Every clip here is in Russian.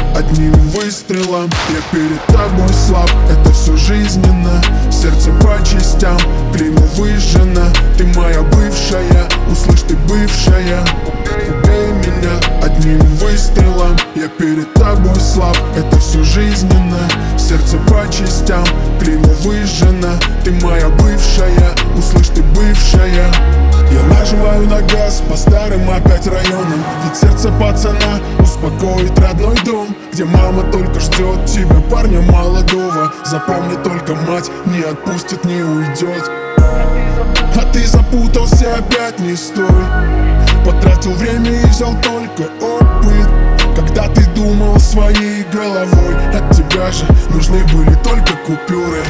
одним выстрелом. Я перед тобой слаб, это все жизненно. Сердце по частям, клеймо выжжено. Ты моя бывшая, услышь, ты бывшая. Убей меня одним выстрелом. Я перед тобой слаб, это все жизненно. Сердце по частям, клеймо выжжено. Ты моя бывшая, услышь, ты бывшая. Я нажимаю на газ по старым опять районам. Ведь сердце пацана успокоит родной дом, где мама только ждет тебя, парня молодого. Запомни, только мать не отпустит, не уйдет. А ты запутался, опять не стой. Потратил время и взял только опыт. Когда ты думал своей головой, от тебя же нужны были только купюры.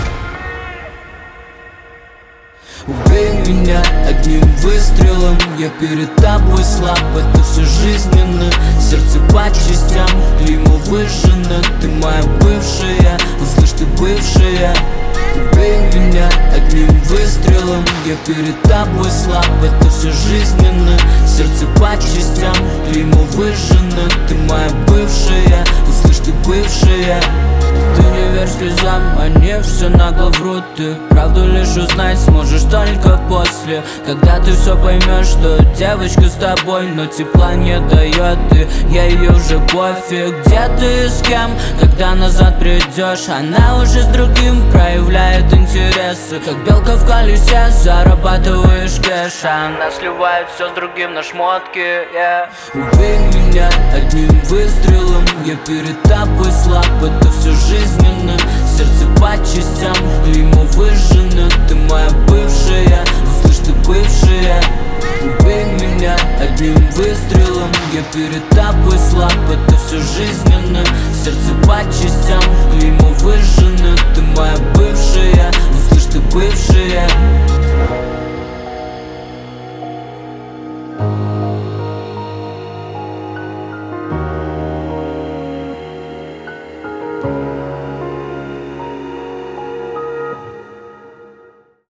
Убей меня одним выстрелом. Я перед тобой слаб, это все жизненно. Сердце по частям, клеймо выжжено. Ты моя бывшая, услышь, ты бывшая. Убей меня одним выстрелом. Я перед тобой слаб, это все жизненно. Сердце по частям, клеймо выжжено. Ты моя бывшая, услышь, ты бывшая. Ты не верь слезам, они все нагло врут. Ты правду лишь узнать сможешь только после, когда ты все поймешь, что девочка с тобой, но тепла не дает. И я ее уже пофиг, где ты и с кем. Когда назад придешь, она уже с другим проявляет интересы. Как белка в колесе, зарабатываешь кэш, а она сливает все с другим на шмотки, yeah. Убей меня одним выстрелом. Я перед тобой слаб, это все жизненно. Сердце по частям, клеймо выжжено. Ты моя бывшая, услышь, ты бывшая. Убей меня одним выстрелом. Я перед тобой слаб, это все жизненно. Сердце по частям, клеймо выжжено. Ты